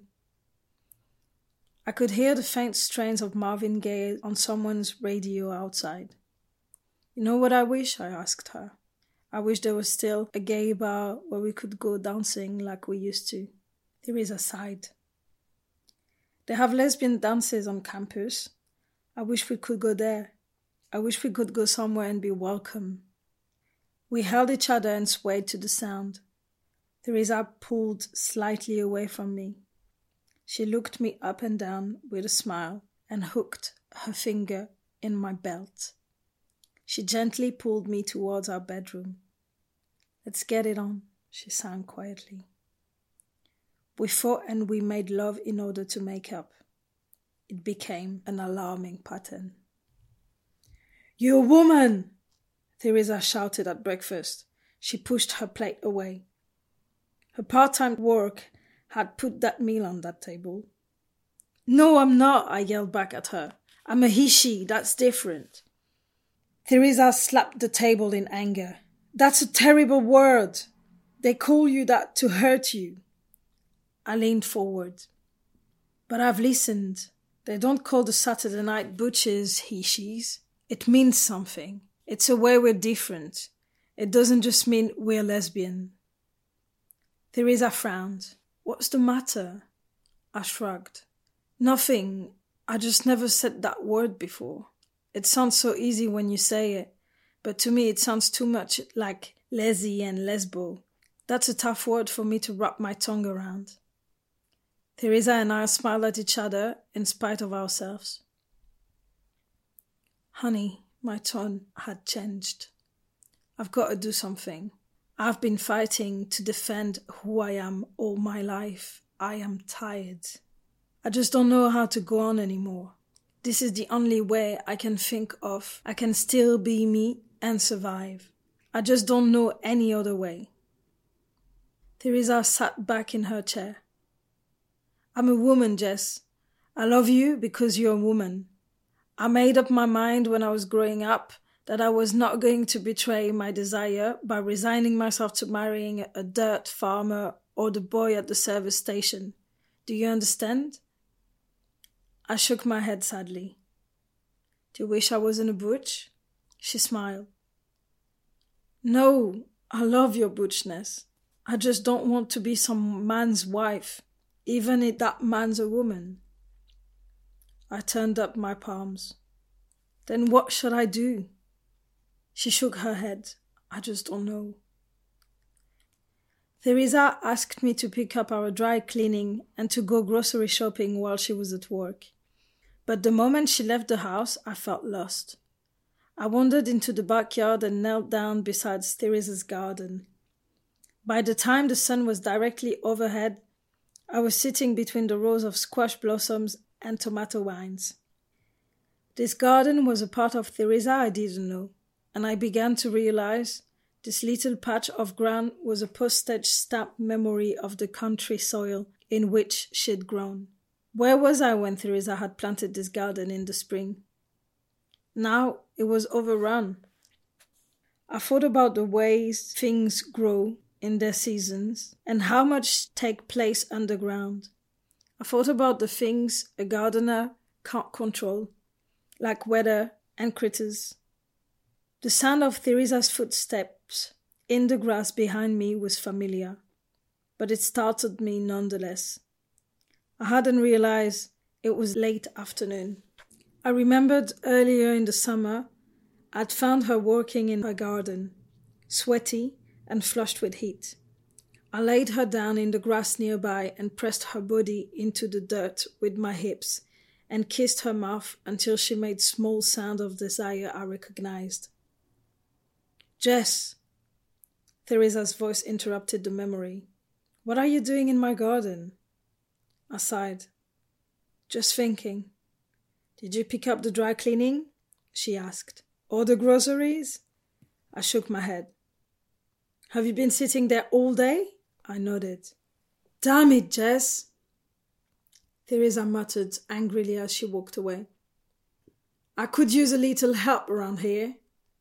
S2: I could hear the faint strains of Marvin Gaye on someone's radio outside. "You know what I wish?" I asked her. "I wish there was still a gay bar where we could go dancing like we used to." Theresa sighed. "They have lesbian dances on campus. I wish we could go there. I wish we could go somewhere and be welcome." We held each other and swayed to the sound. Theresa pulled slightly away from me. She looked me up and down with a smile and hooked her finger in my belt. She gently pulled me towards our bedroom. "Let's get it on," she sang quietly. We fought and we made love in order to make up. It became an alarming pattern. "You woman!" Theresa shouted at breakfast. She pushed her plate away. Her part-time work had put that meal on that table. "No, I'm not," I yelled back at her. "I'm a he-she, that's different." Theresa slapped the table in anger. "That's a terrible word. They call you that to hurt you." I leaned forward. "But I've listened. They don't call the Saturday night butchers he-she's. It means something. It's a way we're different. It doesn't just mean we're lesbian." Theresa frowned. "What's the matter?" I shrugged. "Nothing. I just never said that word before. It sounds so easy when you say it, but to me it sounds too much like lesi and lesbo. That's a tough word for me to wrap my tongue around." Theresa and I smiled at each other in spite of ourselves. "Honey," my tone had changed. "I've got to do something. I've been fighting to defend who I am all my life. I am tired. I just don't know how to go on anymore. This is the only way I can think of. I can still be me and survive. I just don't know any other way." Theresa sat back in her chair. "I'm a woman, Jess. I love you because you're a woman. I made up my mind when I was growing up that I was not going to betray my desire by resigning myself to marrying a dirt farmer or the boy at the service station. Do you understand?" I shook my head sadly. Do you wish I wasn't a butch? She smiled. No, I love your butchness. I just don't want to be some man's wife, even if that man's a woman. I turned up my palms. Then what should I do? She shook her head. I just don't know. Theresa asked me to pick up our dry cleaning and to go grocery shopping while she was at work. But the moment she left the house, I felt lost. I wandered into the backyard and knelt down beside Theresa's garden. By the time the sun was directly overhead, I was sitting between the rows of squash blossoms and tomato vines. This garden was a part of Theresa I didn't know, and I began to realize this little patch of ground was a postage stamp memory of the country soil in which she'd grown. Where was I when Theresa had planted this garden in the spring? Now it was overrun. I thought about the ways things grow in their seasons and how much take place underground. I thought about the things a gardener can't control, like weather and critters. The sound of Theresa's footsteps in the grass behind me was familiar, but it startled me nonetheless. I hadn't realized it was late afternoon. I remembered earlier in the summer I'd found her working in her garden, sweaty and flushed with heat. I laid her down in the grass nearby and pressed her body into the dirt with my hips and kissed her mouth until she made small sound of desire I recognized. Jess, Theresa's voice interrupted the memory. What are you doing in my garden? I sighed. Just thinking. Did you pick up the dry cleaning? She asked. Or the groceries? I shook my head. Have you been sitting there all day? I nodded. Damn it, Jess! Theresa muttered angrily as she walked away. I could use a little help around here.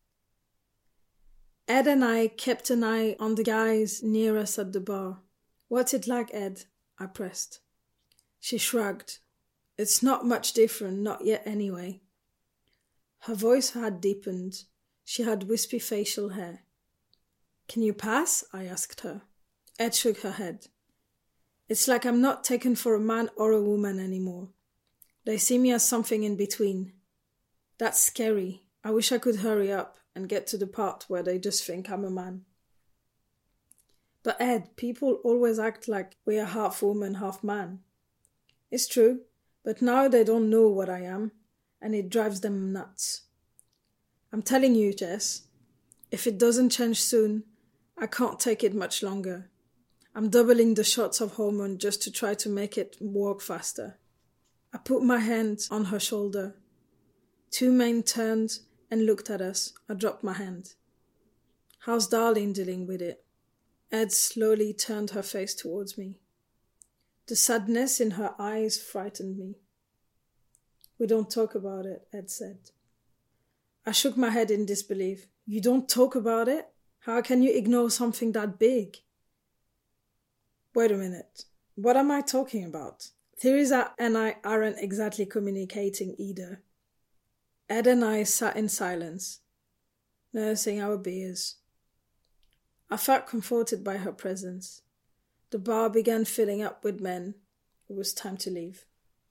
S2: Ed and I kept an eye on the guys near us at the bar. What's it like, Ed? I pressed. She shrugged. It's not much different, not yet anyway. Her voice had deepened. She had wispy facial hair. Can you pass? I asked her. Ed shook her head. It's like I'm not taken for a man or a woman anymore. They see me as something in between. That's scary. I wish I could hurry up and get to the part where they just think I'm a man. But Ed, people always act like we are half woman, half man. It's true, but now they don't know what I am, and it drives them nuts. I'm telling you, Jess, if it doesn't change soon, I can't take it much longer. I'm doubling the shots of hormone just to try to make it work faster. I put my hand on her shoulder. Two men turned and looked at us. I dropped my hand. How's Darlene dealing with it? Ed slowly turned her face towards me. The sadness in her eyes frightened me. We don't talk about it, Ed said. I shook my head in disbelief. You don't talk about it? How can you ignore something that big? Wait a minute. What am I talking about? Theresa and I aren't exactly communicating either. Ed and I sat in silence, nursing our beers. I felt comforted by her presence. The bar began filling up with men. It was time to leave.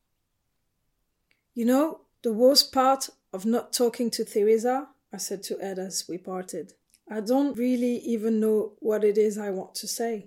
S2: You know, the worst part of not talking to Theresa, I said to Ed as we parted. I don't really even know what it is I want to say.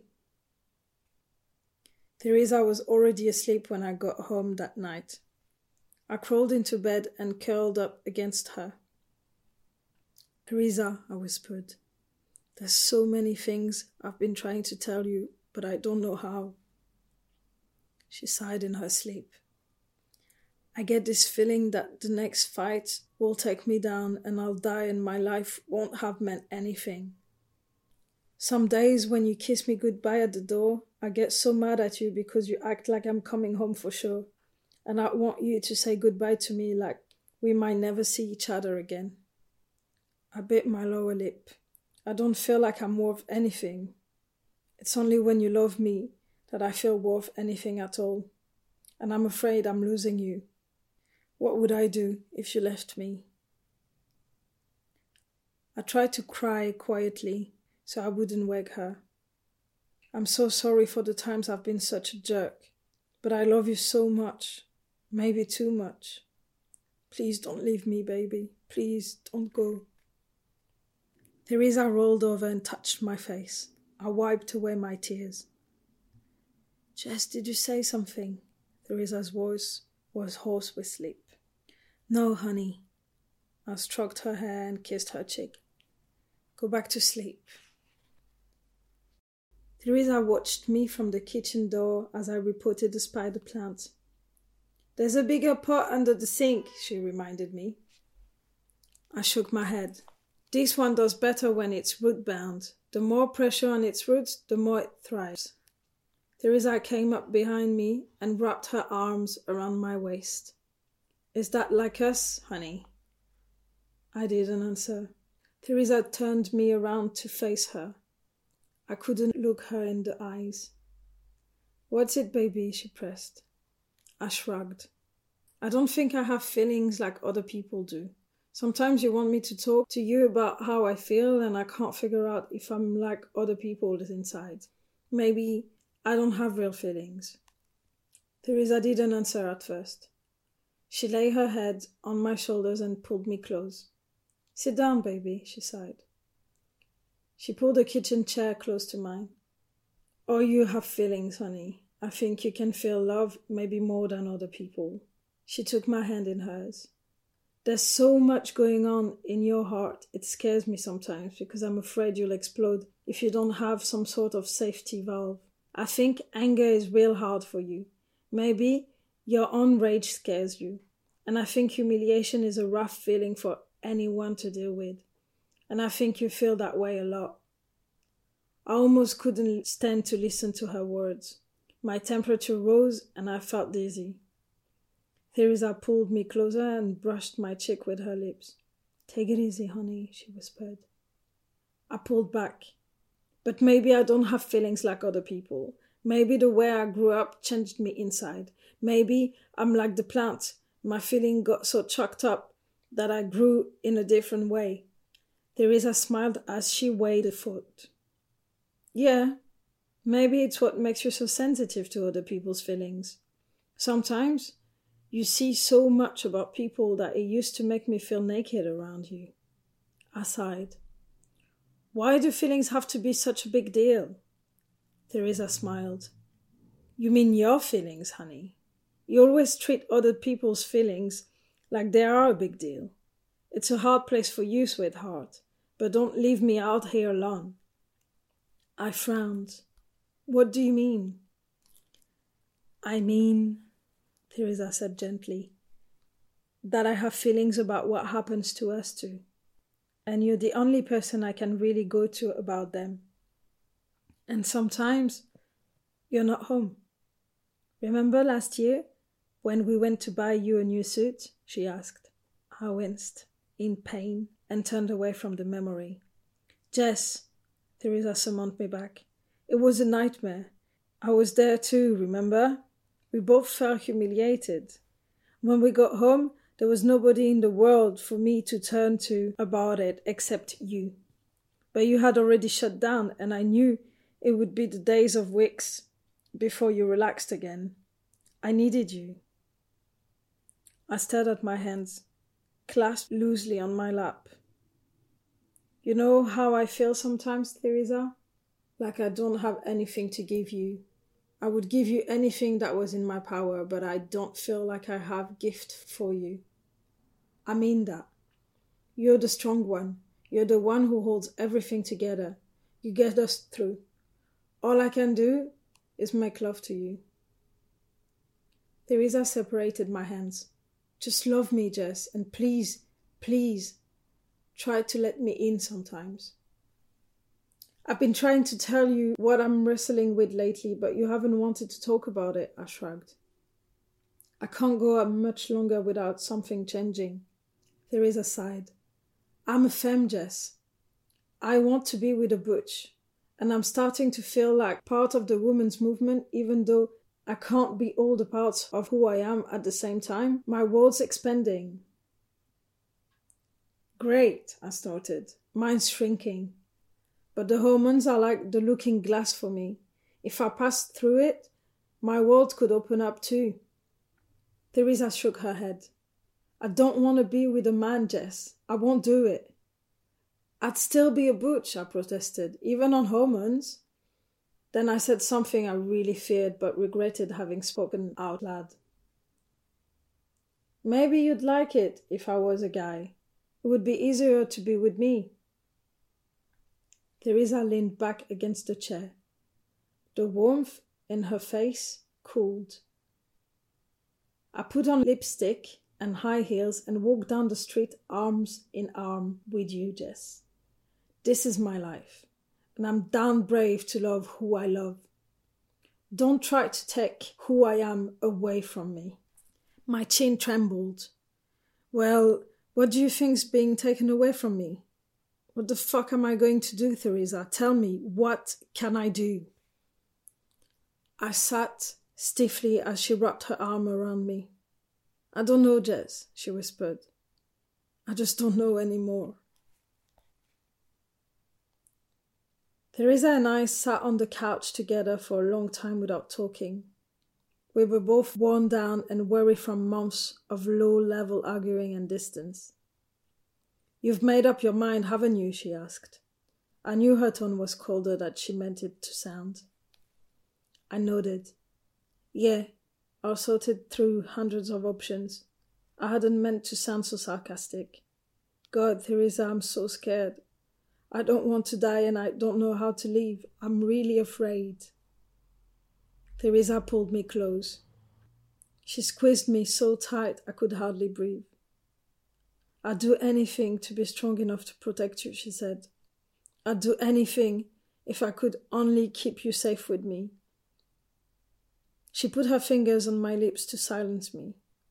S2: Theresa was already asleep when I got home that night. I crawled into bed and curled up against her. Theresa, I whispered, there's so many things I've been trying to tell you, but I don't know how. She sighed in her sleep. I get this feeling that the next fight will take me down and I'll die and my life won't have meant anything. Some days when you kiss me goodbye at the door, I get so mad at you because you act like I'm coming home for sure. And I want you to say goodbye to me like we might never see each other again. I bit my lower lip. I don't feel like I'm worth anything. It's only when you love me that I feel worth anything at all. And I'm afraid I'm losing you. What would I do if she left me? I tried to cry quietly so I wouldn't wake her. I'm so sorry for the times I've been such a jerk, but I love you so much, maybe too much. Please don't leave me, baby. Please don't go. Teresa rolled over and touched my face. I wiped away my tears. Jess, did you say something? Teresa's voice was hoarse with sleep. No, honey. I stroked her hair and kissed her cheek. Go back to sleep. Teresa watched me from the kitchen door as I repotted the spider plant. There's a bigger pot under the sink, she reminded me. I shook my head. This one does better when it's root-bound. The more pressure on its roots, the more it thrives. Teresa came up behind me and wrapped her arms around my waist. Is that like us, honey? I didn't answer. Teresa turned me around to face her. I couldn't look her in the eyes. What's it, baby? She pressed. I shrugged. I don't think I have feelings like other people do. Sometimes you want me to talk to you about how I feel and I can't figure out if I'm like other people inside. Maybe I don't have real feelings. Teresa didn't answer at first. She lay her head on my shoulders and pulled me close. Sit down, baby, she sighed. She pulled a kitchen chair close to mine. Oh, you have feelings, honey. I think you can feel love maybe more than other people. She took my hand in hers. There's so much going on in your heart, it scares me sometimes because I'm afraid you'll explode if you don't have some sort of safety valve. I think anger is real hard for you. Maybe your own rage scares you. And I think humiliation is a rough feeling for anyone to deal with. And I think you feel that way a lot. I almost couldn't stand to listen to her words. My temperature rose and I felt dizzy. Teresa pulled me closer and brushed my cheek with her lips. Take it easy, honey, she whispered. I pulled back. But maybe I don't have feelings like other people. Maybe the way I grew up changed me inside. Maybe I'm like the plant. My feeling got so chucked up that I grew in a different way. Teresa smiled as she weighed a thought. Yeah, maybe it's what makes you so sensitive to other people's feelings. Sometimes you see so much about people that it used to make me feel naked around you. I sighed. Why do feelings have to be such a big deal? Teresa smiled. You mean your feelings, honey? You always treat other people's feelings like they are a big deal. It's a hard place for you, sweetheart, but don't leave me out here alone. I frowned. What do you mean? I mean, Teresa said gently, that I have feelings about what happens to us two. And you're the only person I can really go to about them. And sometimes you're not home. Remember last year when we went to buy you a new suit? She asked. I winced, in pain, and turned away from the memory. Jess, Teresa summoned me back. It was a nightmare. I was there too, remember? We both felt humiliated. When we got home, there was nobody in the world for me to turn to about it except you. But you had already shut down, and I knew it would be the days of weeks before you relaxed again. I needed you. I stared at my hands, clasped loosely on my lap. You know how I feel sometimes, Teresa? Like I don't have anything to give you. I would give you anything that was in my power, but I don't feel like I have gift for you. I mean that. You're the strong one. You're the one who holds everything together. You get us through. All I can do is make love to you. Teresa separated my hands. Just love me, Jess, and please, please, try to let me in sometimes. I've been trying to tell you what I'm wrestling with lately, but you haven't wanted to talk about it, I shrugged. I can't go on much longer without something changing. Teresa sighed. I'm a femme, Jess. I want to be with a butch, and I'm starting to feel like part of the women's movement, even though I can't be all the parts of who I am at the same time. My world's expanding. Great, I started. Mine's shrinking. But the hormones are like the looking glass for me. If I passed through it, my world could open up too. Theresa shook her head. I don't want to be with a man, Jess. I won't do it. I'd still be a butch, I protested, even on hormones. Then I said something I really feared but regretted having spoken out loud. Maybe you'd like it if I was a guy. It would be easier to be with me. Theresa leaned back against the chair. The warmth in her face cooled. I put on lipstick and high heels and walked down the street arms in arm with you, Jess. This is my life, and I'm damn brave to love who I love. Don't try to take who I am away from me. My chin trembled. Well, what do you think's being taken away from me? What the fuck am I going to do, Theresa? Tell me, what can I do? I sat stiffly as she wrapped her arm around me. I don't know, Jess, she whispered. I just don't know anymore. Theresa and I sat on the couch together for a long time without talking. We were both worn down and weary from months of low-level arguing and distance. You've made up your mind, haven't you? She asked. I knew her tone was colder than she meant it to sound. I nodded. Yeah, I sorted through hundreds of options. I hadn't meant to sound so sarcastic. God, Theresa, I'm so scared. I don't want to die and I don't know how to leave. I'm really afraid. Theresa pulled me close. She squeezed me so tight I could hardly breathe. I'd do anything to be strong enough to protect you, she said. I'd do anything if I could only keep you safe with me. She put her fingers on my lips to silence me.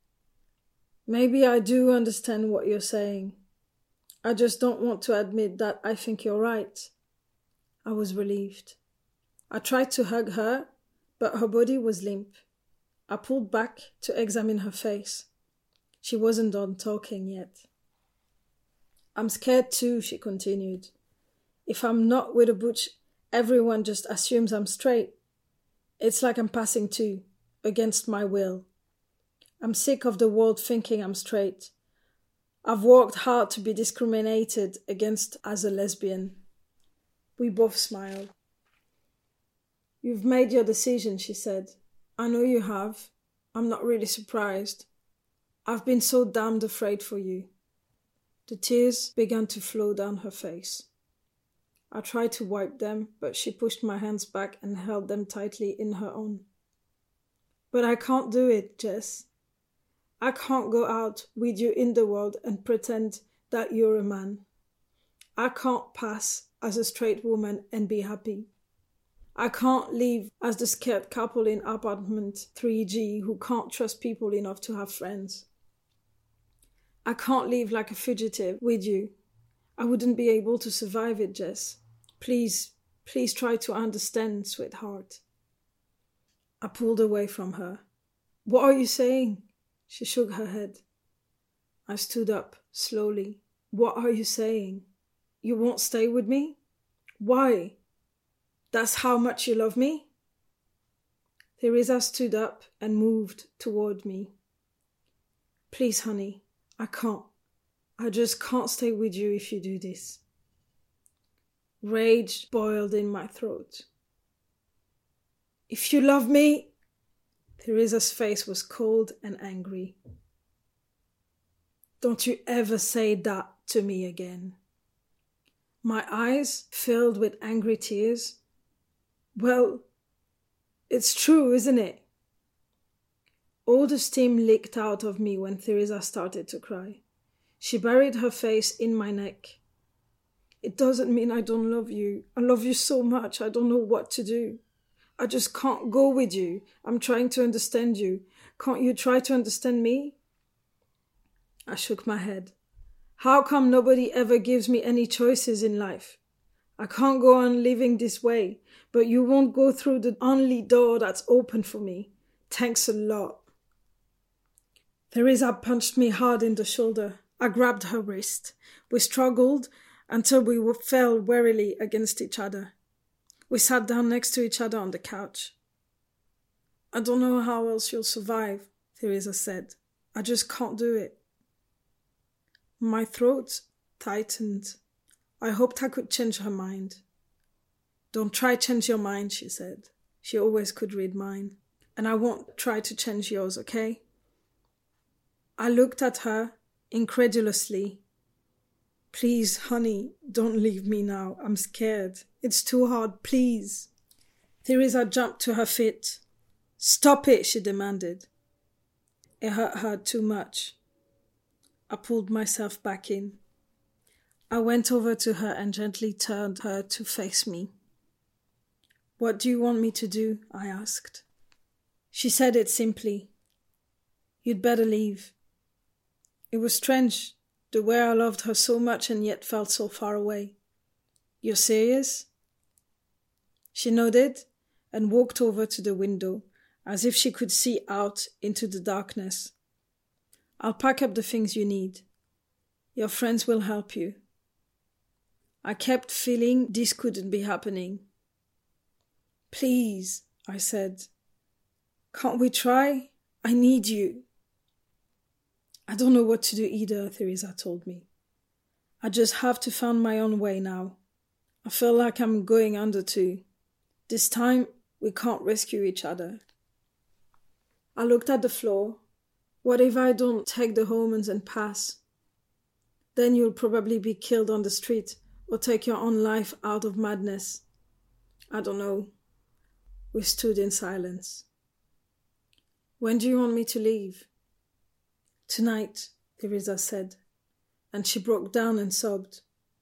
S2: Maybe I do understand what you're saying. I just don't want to admit that I think you're right. I was relieved. I tried to hug her, but her body was limp. I pulled back to examine her face. She wasn't done talking yet. I'm scared too, she continued. If I'm not with a butch, everyone just assumes I'm straight. It's like I'm passing too, against my will. I'm sick of the world thinking I'm straight. I've worked hard to be discriminated against as a lesbian. We both smiled. You've made your decision, she said. I know you have. I'm not really surprised. I've been so damned afraid for you. The tears began to flow down her face. I tried to wipe them, but she pushed my hands back and held them tightly in her own. But I can't do it, Jess. I can't go out with you in the world and pretend that you're a man. I can't pass as a straight woman and be happy. I can't live as the scared couple in apartment three G who can't trust people enough to have friends. I can't live like a fugitive with you. I wouldn't be able to survive it, Jess. Please, please try to understand, sweetheart. I pulled away from her. What are you saying? She shook her head. I stood up, slowly. What are you saying? You won't stay with me? Why? That's how much you love me? Theresa stood up and moved toward me. Please, honey, I can't. I just can't stay with you if you do this. Rage boiled in my throat. If you love me... Theresa's face was cold and angry. Don't you ever say that to me again. My eyes filled with angry tears. Well, it's true, isn't it? All the steam leaked out of me when Theresa started to cry. She buried her face in my neck. It doesn't mean I don't love you. I love you so much, I don't know what to do. I just can't go with you. I'm trying to understand you. Can't you try to understand me? I shook my head. How come nobody ever gives me any choices in life? I can't go on living this way, but you won't go through the only door that's open for me. Thanks a lot. Theresa punched me hard in the shoulder. I grabbed her wrist. We struggled until we fell wearily against each other. We sat down next to each other on the couch. I don't know how else you'll survive, Theresa said. I just can't do it. My throat tightened. I hoped I could change her mind. Don't try change your mind, she said. She always could read mine. And I won't try to change yours, okay? I looked at her incredulously. Please, honey, don't leave me now. I'm scared. It's too hard, please. Theresa jumped to her feet. Stop it, she demanded. It hurt her too much. I pulled myself back in. I went over to her and gently turned her to face me. What do you want me to do? I asked. She said it simply. You'd better leave. It was strange, the way I loved her so much and yet felt so far away. You're serious? She nodded and walked over to the window, as if she could see out into the darkness. I'll pack up the things you need. Your friends will help you. I kept feeling this couldn't be happening. Please, I said. Can't we try? I need you. I don't know what to do either, Theresa told me. I just have to find my own way now. I feel like I'm going under too. This time, we can't rescue each other. I looked at the floor. What if I don't take the hormones and pass? Then you'll probably be killed on the street or take your own life out of madness. I don't know. We stood in silence. When do you want me to leave? Tonight, Theresa said, and she broke down and sobbed.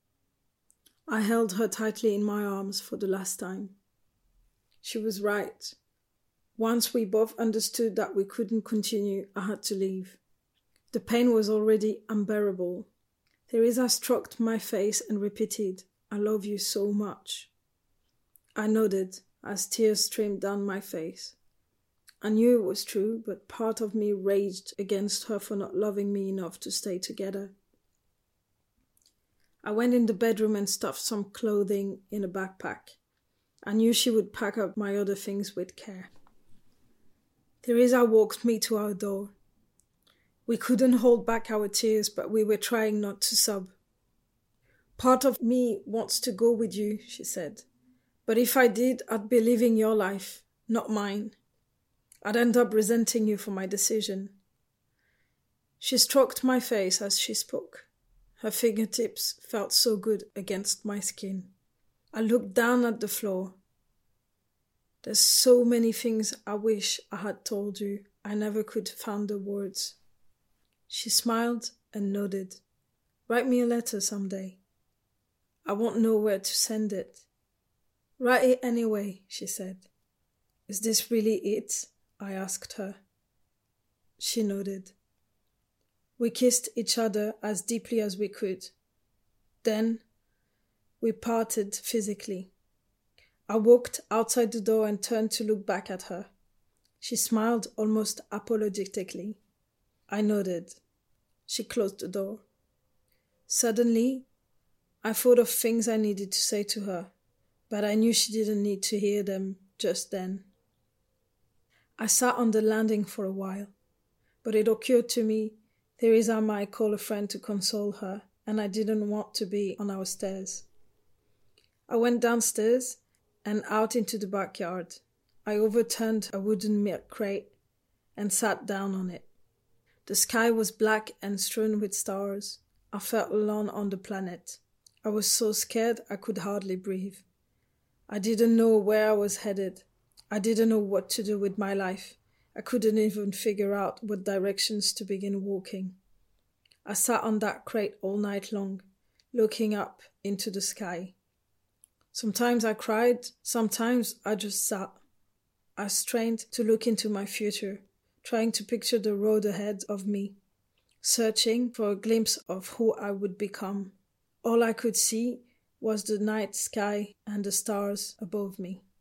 S2: I held her tightly in my arms for the last time. She was right. Once we both understood that we couldn't continue, I had to leave. The pain was already unbearable. Theresa stroked my face and repeated, I love you so much. I nodded as tears streamed down my face. I knew it was true, but part of me raged against her for not loving me enough to stay together. I went in the bedroom and stuffed some clothing in a backpack. I knew she would pack up my other things with care. Theresa walked me to our door. We couldn't hold back our tears, but we were trying not to sob. Part of me wants to go with you, she said. But if I did, I'd be living your life, not mine. I'd end up resenting you for my decision. She stroked my face as she spoke. Her fingertips felt so good against my skin. I looked down at the floor. There's so many things I wish I had told you. I never could find the words. She smiled and nodded. Write me a letter someday. I won't know where to send it. Write it anyway, she said. Is this really it? I asked her. She nodded. We kissed each other as deeply as we could. Then we parted physically. I walked outside the door and turned to look back at her. She smiled almost apologetically. I nodded. She closed the door. Suddenly, I thought of things I needed to say to her, but I knew she didn't need to hear them just then. I sat on the landing for a while, but it occurred to me Theresa might call a friend to console her, and I didn't want to be on our stairs. I went downstairs and out into the backyard. I overturned a wooden milk crate and sat down on it. The sky was black and strewn with stars. I felt alone on the planet. I was so scared I could hardly breathe. I didn't know where I was headed. I didn't know what to do with my life. I couldn't even figure out what directions to begin walking. I sat on that crate all night long, looking up into the sky. Sometimes I cried, sometimes I just sat. I strained to look into my future, trying to picture the road ahead of me, searching for a glimpse of who I would become. All I could see was the night sky and the stars above me.